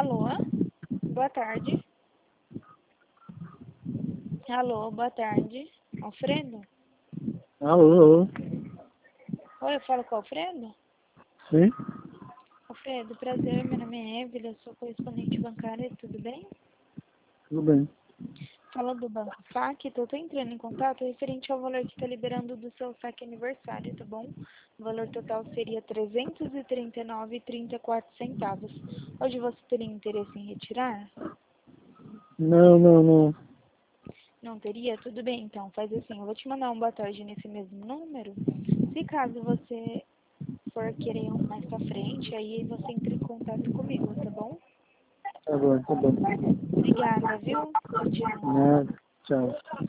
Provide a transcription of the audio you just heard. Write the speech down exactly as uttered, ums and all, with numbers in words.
Alô? Boa tarde. Alô, boa tarde. Alfredo? Alô, alô. Oi, eu falo com o Alfredo? Sim, Alfredo, prazer, meu nome é Evelyn, eu sou correspondente bancária, tudo bem? tudo bem. Falo do Banco F A Q, tô entrando em contato referente ao valor que está liberando do seu saque aniversário, tá bom? O valor total seria trezentos e trinta e nove reais e trinta e quatro centavos. Hoje você teria interesse em retirar? Não, não, não. Não teria? Tudo bem, então. Faz assim, eu vou te mandar um boa tarde nesse mesmo número. Se caso você for querer um mais pra frente, aí você entra em contato comigo, tá bom? Tá bom, tá bom. Obrigada, viu? Tchau, tchau. Nada, tchau.